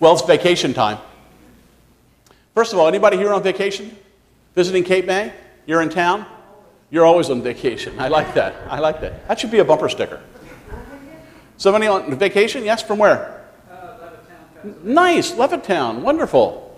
Well, it's vacation time. First of all, anybody here on vacation? Visiting Cape May? You're in town? You're always on vacation. I like that. I like that. That should be a bumper sticker. Somebody on vacation? Yes, from where? Levittown. Nice, Levittown. Wonderful.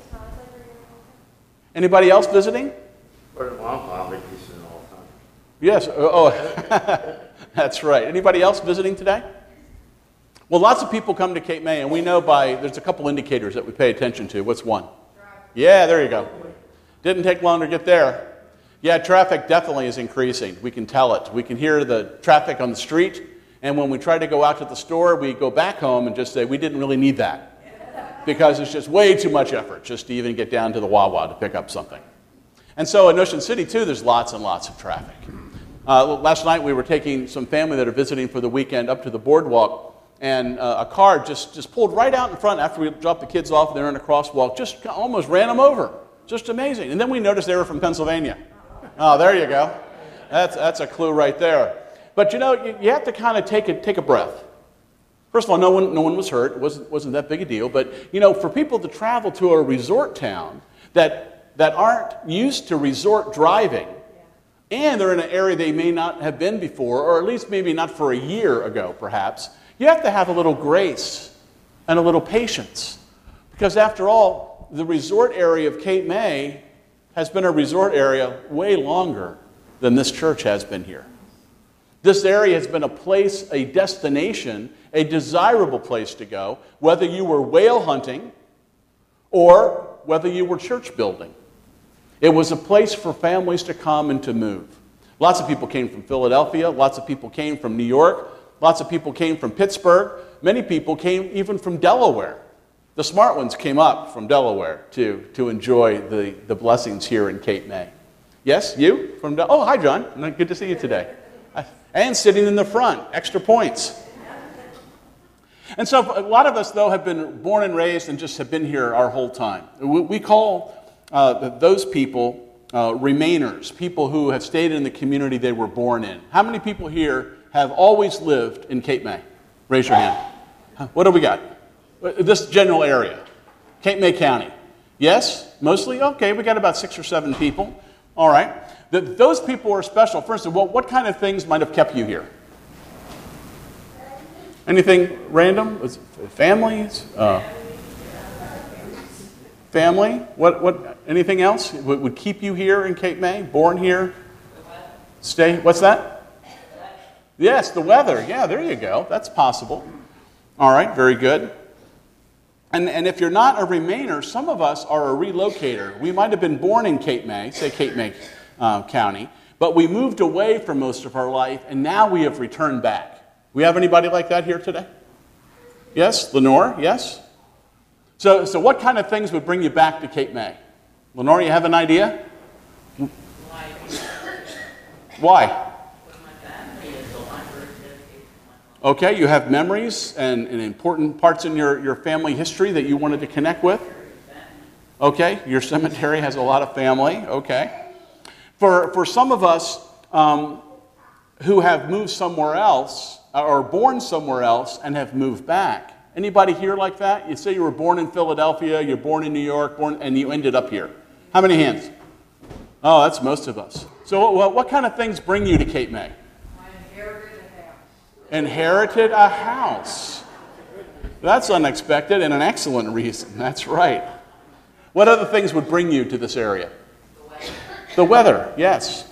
Anybody else visiting? On vacation all the time. Yes. Oh, that's right. Anybody else visiting today? Well, lots of people come to Cape May, and we know there's a couple indicators that we pay attention to. What's one? Yeah, there you go. Didn't take long to get there. Yeah, traffic definitely is increasing. We can tell it. We can hear the traffic on the street, and when we try to go out to the store, we go back home and just say, we didn't really need that, because it's just way too much effort just to even get down to the Wawa to pick up something. And so in Ocean City, too, there's lots and lots of traffic. Last night, we were taking some family that are visiting for the weekend up to the boardwalk, and a car just pulled right out in front after we dropped the kids off. They're in a crosswalk, just almost ran them over. Just amazing. And then we noticed they were from Pennsylvania. Oh, there you go. That's a clue right there. But you know, you have to kind of take a breath. First of all, no one was hurt. It wasn't that big a deal. But you know, for people to travel to a resort town that aren't used to resort driving, and they're in an area they may not have been before, or at least maybe not for a year ago, perhaps, you have to have a little grace and a little patience. Because after all, the resort area of Cape May has been a resort area way longer than this church has been here. This area has been a place, a destination, a desirable place to go, whether you were whale hunting or whether you were church building. It was a place for families to come and to move. Lots of people came from Philadelphia. Lots of people came from New York. Lots of people came from Pittsburgh. Many people came even from Delaware. The smart ones came up from Delaware to enjoy the blessings here in Cape May. Yes, you? Oh, hi, John. Good to see you today. And sitting in the front, extra points. And so a lot of us, though, have been born and raised and just have been here our whole time. We call those people remainers, people who have stayed in the community they were born in. How many people here have always lived in Cape May? Raise your hand. What do we got? This general area. Cape May County. Yes? Mostly? Okay, we got about 6 or 7 people. All right. Those people are special. First of all, what kind of things might have kept you here? Anything random? Was it families? Family? What? Anything else would keep you here in Cape May? Born here? Stay? What's that? Yes, the weather. Yeah, there you go. That's possible. All right, very good. And if you're not a remainer, some of us are a relocator. We might have been born in Cape May, say Cape May County, but we moved away for most of our life, and now we have returned back. We have anybody like that here today? Yes? Lenore? Yes? So what kind of things would bring you back to Cape May? Lenore, you have an idea? Why? Okay, you have memories and important parts in your family history that you wanted to connect with? Okay, your cemetery has a lot of family. Okay. For some of us who have moved somewhere else, or born somewhere else and have moved back, anybody here like that? You say you were born in Philadelphia, you're born in New York, and you ended up here. How many hands? Oh, that's most of us. So what kind of things bring you to Cape May? Inherited a house. That's unexpected and an excellent reason. That's right. What other things would bring you to this area? The weather, yes.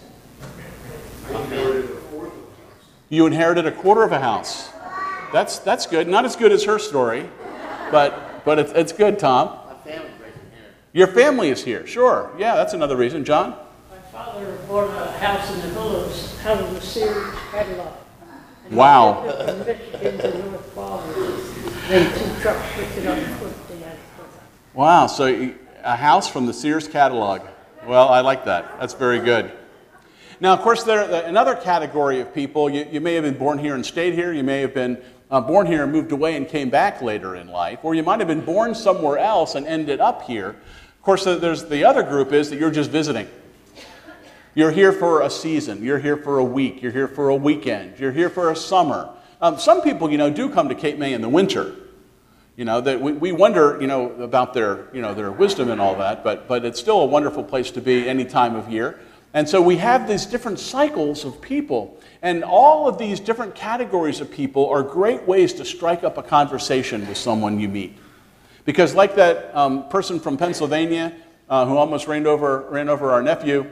You inherited a quarter of a house. That's good. Not as good as her story, but it's good, Tom. My family's right here. Your family is here, sure. Yeah, that's another reason. John? My father bought a house in the Villas out of the Sears catalog. Wow. From Michigan to North Providence. Then 2 trucks picked it up and put it there. Wow, so a house from the Sears catalog. Well, I like that. That's very good. Now, of course, another category of people, you may have been born here and stayed here. You may have been born here and moved away and came back later in life. Or you might have been born somewhere else and ended up here. Of course, there's the other group is that you're just visiting. You're here for a season. You're here for a week. You're here for a weekend. You're here for a summer. Some people, do come to Cape May in the winter. That we wonder, about their, their wisdom and all that, but it's still a wonderful place to be any time of year. And so we have these different cycles of people, and all of these different categories of people are great ways to strike up a conversation with someone you meet. Because like that person from Pennsylvania who almost ran over our nephew,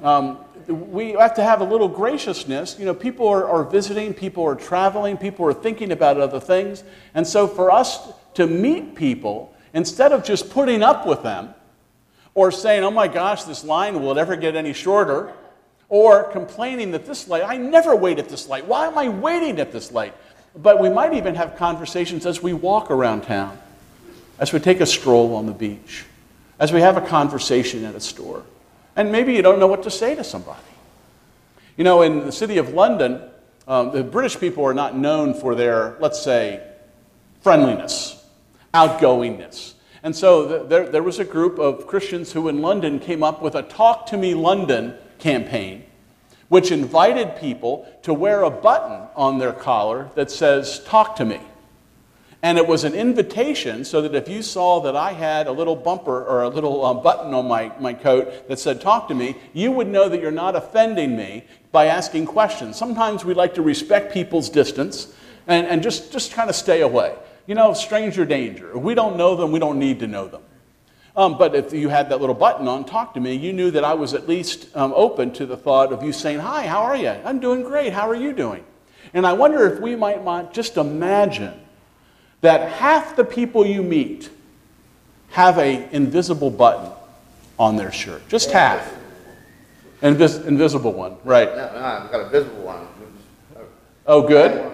we have to have a little graciousness. People are visiting, people are traveling, people are thinking about other things. And so for us to meet people, instead of just putting up with them, or saying, oh my gosh, this line, will it ever get any shorter? Or complaining that this light, I never wait at this light. Why am I waiting at this light? But we might even have conversations as we walk around town, as we take a stroll on the beach, as we have a conversation at a store. And maybe you don't know what to say to somebody. In the city of London, the British people are not known for their, let's say, friendliness, outgoingness. And so there was a group of Christians who in London came up with a Talk to Me London campaign, which invited people to wear a button on their collar that says, talk to me. And it was an invitation so that if you saw that I had a little bumper or a little button on my coat that said, talk to me, you would know that you're not offending me by asking questions. Sometimes we like to respect people's distance and just kind of stay away. Stranger danger. We don't know them, we don't need to know them. But if you had that little button on, talk to me, you knew that I was at least open to the thought of you saying, hi, how are you? I'm doing great, how are you doing? And I wonder if we might just imagine that half the people you meet have an invisible button on their shirt. Just half. Invisible one, right. No, I've got a visible one. Oh, good.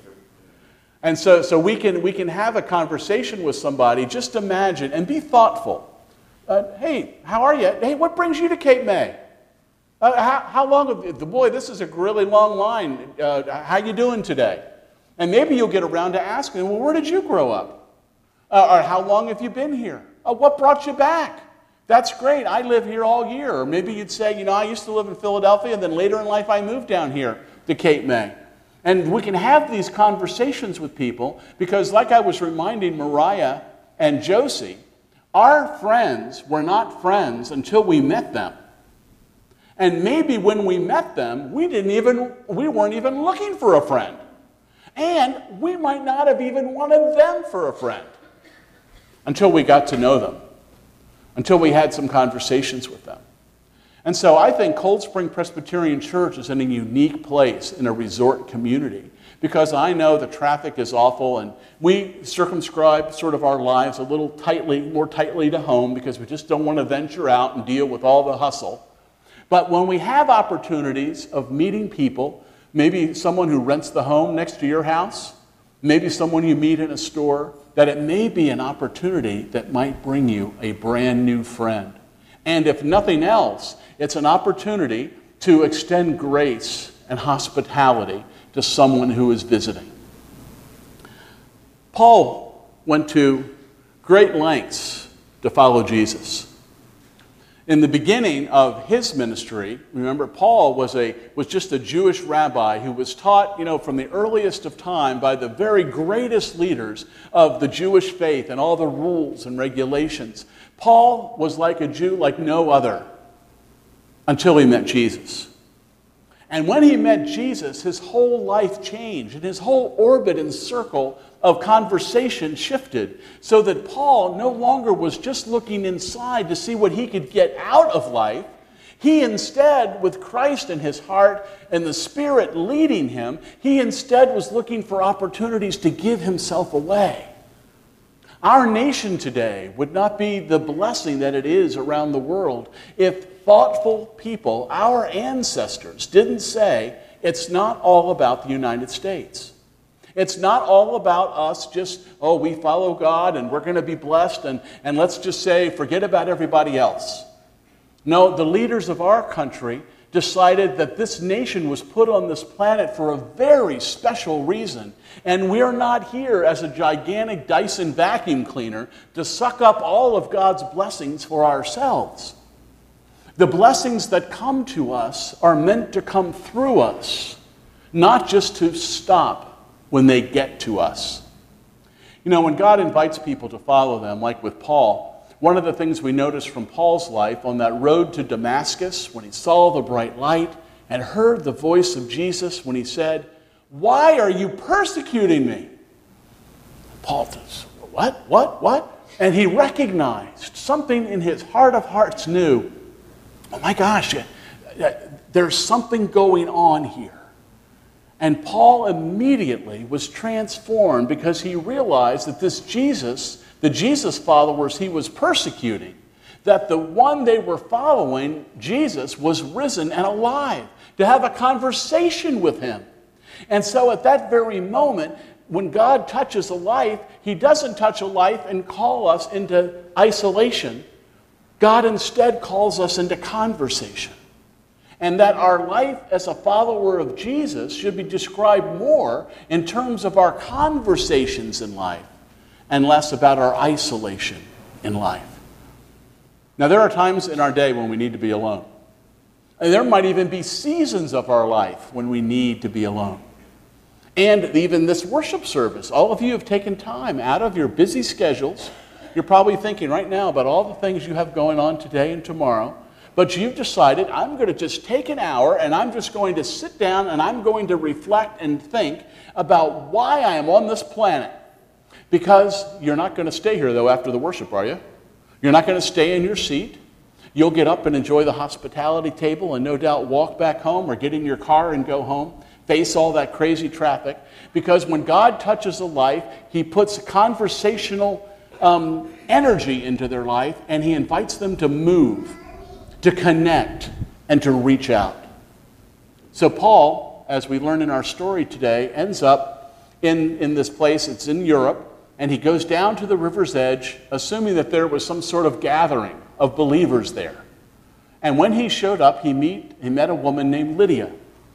And so we can have a conversation with somebody. Just imagine and be thoughtful. Hey, how are you? Hey, what brings you to Cape May? How long? Boy, this is a really long line. How you doing today? And maybe you'll get around to asking, well, where did you grow up? Or how long have you been here? What brought you back? That's great. I live here all year. Or maybe you'd say, I used to live in Philadelphia, and then later in life I moved down here to Cape May. And we can have these conversations with people because, like I was reminding Mariah and Josie, our friends were not friends until we met them. And maybe when we met them, we weren't even looking for a friend. And we might not have even wanted them for a friend until we got to know them, until we had some conversations with them. And so I think Cold Spring Presbyterian Church is in a unique place in a resort community because I know the traffic is awful and we circumscribe sort of our lives a little more tightly to home because we just don't want to venture out and deal with all the hustle. But when we have opportunities of meeting people, maybe someone who rents the home next to your house, maybe someone you meet in a store, that it may be an opportunity that might bring you a brand new friend. And if nothing else, it's an opportunity to extend grace and hospitality to someone who is visiting. Paul went to great lengths to follow Jesus. In the beginning of his ministry, remember, Paul was just a Jewish rabbi who was taught, from the earliest of time by the very greatest leaders of the Jewish faith and all the rules and regulations. Paul was like a Jew like no other until he met Jesus. And when he met Jesus, his whole life changed, and his whole orbit and circle of conversation shifted, so that Paul no longer was just looking inside to see what he could get out of life. He instead, with Christ in his heart and the Spirit leading him, he instead was looking for opportunities to give himself away. Our nation today would not be the blessing that it is around the world if thoughtful people, our ancestors, didn't say, it's not all about the United States. It's not all about us just, we follow God and we're going to be blessed and let's just say, forget about everybody else. No, the leaders of our country decided that this nation was put on this planet for a very special reason. And we're not here as a gigantic Dyson vacuum cleaner to suck up all of God's blessings for ourselves. The blessings that come to us are meant to come through us, not just to stop when they get to us. You know, when God invites people to follow them, like with Paul, one of the things we notice from Paul's life on that road to Damascus, when he saw the bright light and heard the voice of Jesus when he said, "Why are you persecuting me?" Paul says, What? And he recognized something in his heart of hearts knew, oh my gosh, there's something going on here. And Paul immediately was transformed because he realized that this Jesus, the Jesus followers he was persecuting, that the one they were following, Jesus, was risen and alive, to have a conversation with him. And so at that very moment, when God touches a life, he doesn't touch a life and call us into isolation. God instead calls us into conversation. And that our life as a follower of Jesus should be described more in terms of our conversations in life and less about our isolation in life. Now, there are times in our day when we need to be alone. And there might even be seasons of our life when we need to be alone. And even this worship service, all of you have taken time out of your busy schedules. You're probably thinking right now about all the things you have going on today and tomorrow. But you've decided, I'm going to just take an hour and I'm just going to sit down and I'm going to reflect and think about why I am on this planet. Because you're not going to stay here, though, after the worship, are you? You're not going to stay in your seat. You'll get up and enjoy the hospitality table and no doubt walk back home or get in your car and go home. Face all that crazy traffic, because when God touches a life, he puts conversational energy into their life, and he invites them to move, to connect, and to reach out. So Paul, as we learn in our story today, ends up in this place. It's in Europe, and he goes down to the river's edge, assuming that there was some sort of gathering of believers there. And when he showed up, he met a woman named Lydia.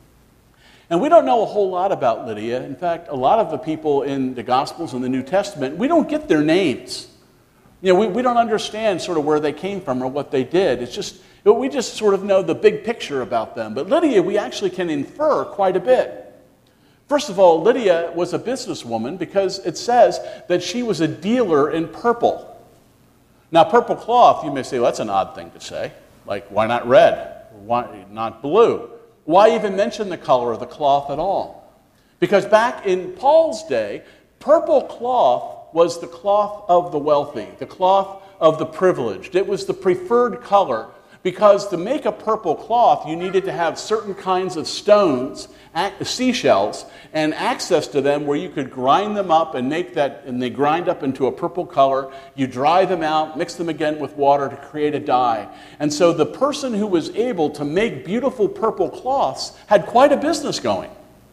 And we don't know a whole lot about Lydia. In fact, a lot of the people in the Gospels and the New Testament, we don't get their names. You know, we don't understand sort of where they came from or what they did. We just sort of know the big picture about them. But Lydia, we actually can infer quite a bit. First of all, Lydia was a businesswoman because it says that she was a dealer in purple. Now, purple cloth, you may say, well, that's an odd thing to say. Like, why not red? Why not blue? Why even mention the color of the cloth at all? Because back in Paul's day, purple cloth was the cloth of the wealthy, the cloth of the privileged. It was the preferred color because to make a purple cloth, you needed to have certain kinds of stones, seashells, and access to them where you could grind them up and make that, and they grind up into a purple color. You dry them out, mix them again with water to create a dye. And so the person who was able to make beautiful purple cloths had quite a business going.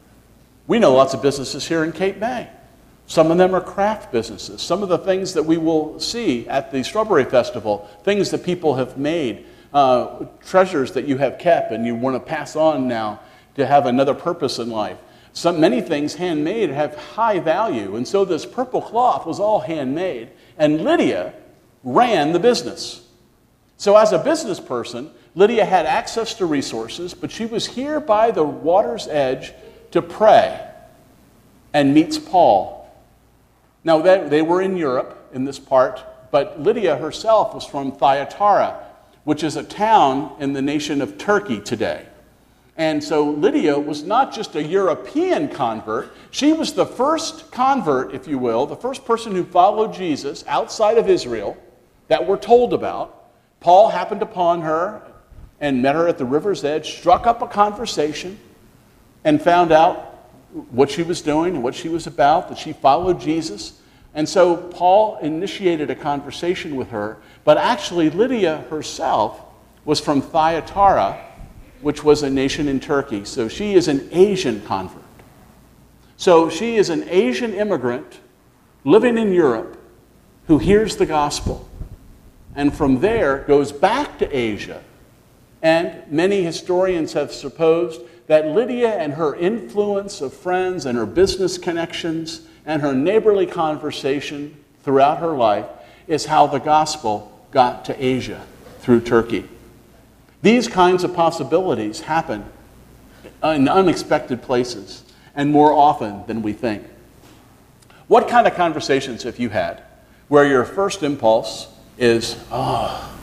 We know lots of businesses here in Cape May. Some of them are craft businesses. Some of the things that we will see at the Strawberry Festival, things that people have made, treasures that you have kept and you want to pass on now to have another purpose in life. Many things handmade have high value, and so this purple cloth was all handmade, and Lydia ran the business. So as a business person, Lydia had access to resources, but she was here by the water's edge to pray and meets Paul. Now, they were in Europe in this part, but Lydia herself was from Thyatira, which is a town in the nation of Turkey today. And so Lydia was not just a European convert, she was the first convert, if you will, the first person who followed Jesus outside of Israel that we're told about. Paul happened upon her and met her at the river's edge, struck up a conversation, and found out what she was doing and what she was about, that she followed Jesus. And so Paul initiated a conversation with her, but actually Lydia herself was from Thyatira, which was a nation in Turkey. So she is an Asian convert. So she is an Asian immigrant living in Europe who hears the gospel and from there goes back to Asia. And many historians have supposed that Lydia and her influence of friends and her business connections and her neighborly conversation throughout her life is how the gospel got to Asia through Turkey. These kinds of possibilities happen in unexpected places and more often than we think. What kind of conversations have you had where your first impulse is, oh,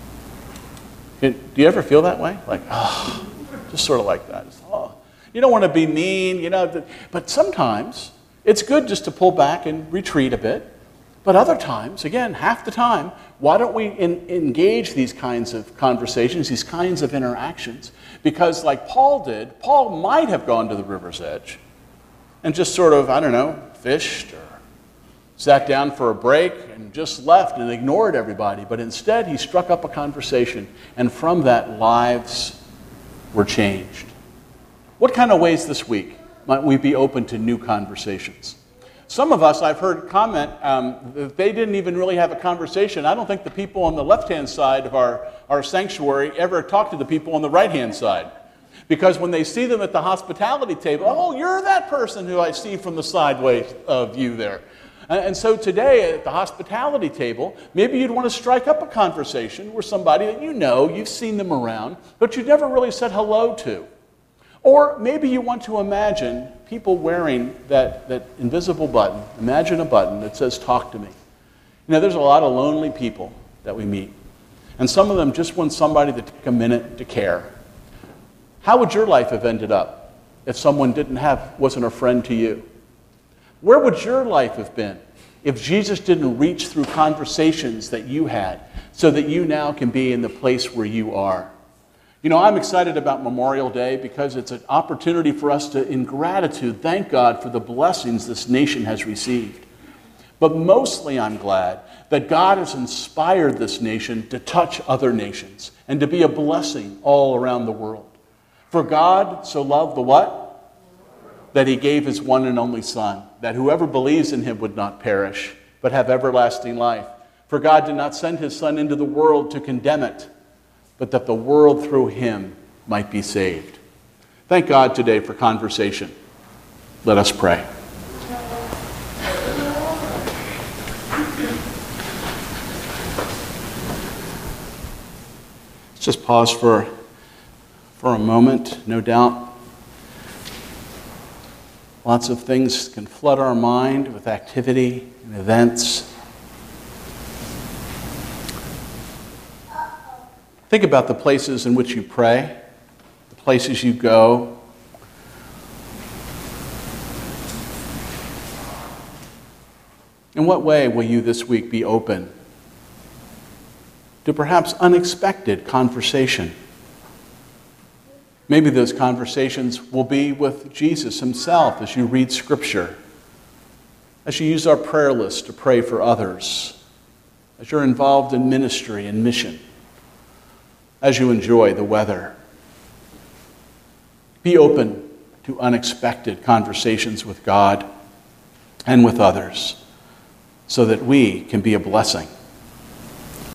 do you ever feel that way? Like, oh, just sort of like that. Just, oh. You don't want to be mean, but sometimes it's good just to pull back and retreat a bit. But other times, again, half the time, why don't we engage these kinds of conversations, these kinds of interactions? Because like Paul did, Paul might have gone to the river's edge and just sort of, fished or sat down for a break and just left and ignored everybody. But instead, he struck up a conversation, and from that, lives were changed. What kind of ways this week might we be open to new conversations? Some of us, I've heard comment that they didn't even really have a conversation. I don't think the people on the left-hand side of our sanctuary ever talk to the people on the right-hand side. Because when they see them at the hospitality table, oh, you're that person who I see from the sideways view there. And so today at the hospitality table, maybe you'd want to strike up a conversation with somebody that you've seen them around, but you've never really said hello to. Or maybe you want to imagine people wearing that invisible button. Imagine a button that says, talk to me. There's a lot of lonely people that we meet. And some of them just want somebody to take a minute to care. How would your life have ended up if someone wasn't a friend to you? Where would your life have been if Jesus didn't reach through conversations that you had so that you now can be in the place where you are? I'm excited about Memorial Day because it's an opportunity for us to, in gratitude, thank God for the blessings this nation has received. But mostly I'm glad that God has inspired this nation to touch other nations and to be a blessing all around the world. For God so loved the what? That he gave his one and only Son, that whoever believes in him would not perish, but have everlasting life. For God did not send his Son into the world to condemn it, but that the world through him might be saved. Thank God today for conversation. Let us pray. Let's just pause for a moment. No doubt, lots of things can flood our mind with activity and events. Think about the places in which you pray, the places you go. In what way will you this week be open to perhaps unexpected conversation? Maybe those conversations will be with Jesus himself as you read Scripture, as you use our prayer list to pray for others, as you're involved in ministry and mission, as you enjoy the weather. Be open to unexpected conversations with God and with others so that we can be a blessing